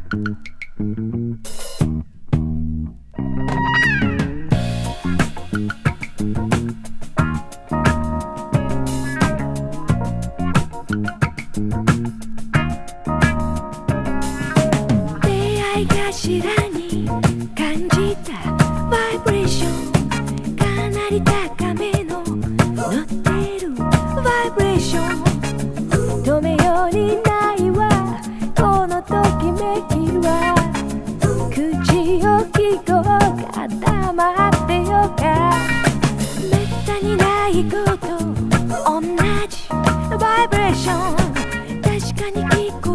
頭に感じたバイブレーション、かなり高めの乗ってるバイブレーション、止めようにないわこのときめきは、口を聞こうか黙ってようか、めったにないこと同じバイブレーション、確かに聞こ